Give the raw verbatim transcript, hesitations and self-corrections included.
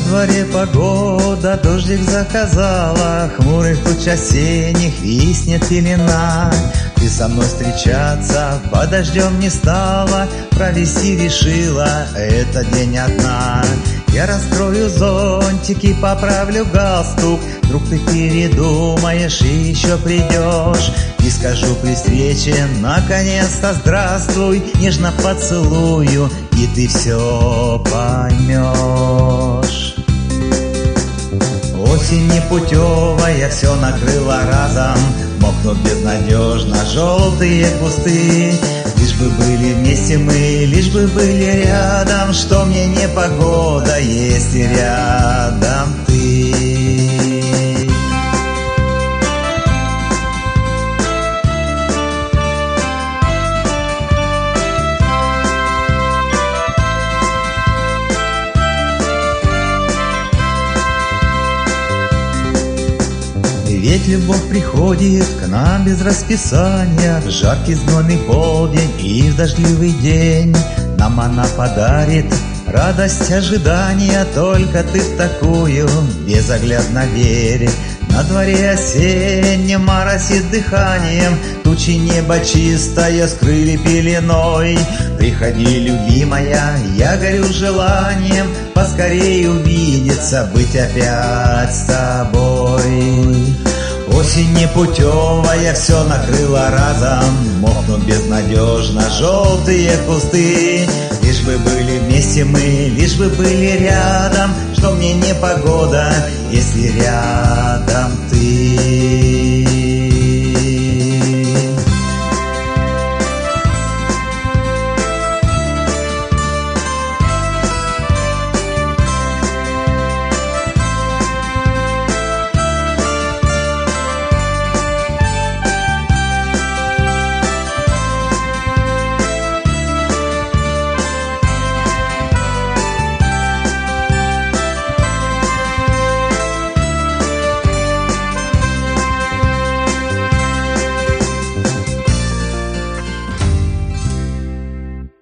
дворе погода, дождик заказала, хмурых туч осенних виснет пелена. Ты со мной встречаться под дождем не стала, провести решила этот день одна. Я раскрою зонтик и поправлю галстук, вдруг ты передумаешь и еще придешь. И скажу при встрече наконец-то здравствуй, нежно поцелую, и ты все поймешь. Осень непутевая все накрыла разом, мокнут безнадежно желтые кусты. Лишь бы были вместе мы, лишь бы были рядом, что мне не погода, если рядом ты. Ведь любовь приходит к нам без расписания, в жаркий знойный полдень и в дождливый день. Нам она подарит радость ожидания, только ты в такую безоглядно верь. На дворе осеннем моросит дыханием, тучи неба чистое скрыли пеленой. Приходи, любимая, я горю желанием поскорее увидеться, быть опять с тобой. Осень непутевая все накрыла разом, мокнут безнадежно желтые кусты. Лишь бы были вместе мы, лишь бы были рядом, что мне не погода, если рядом ты.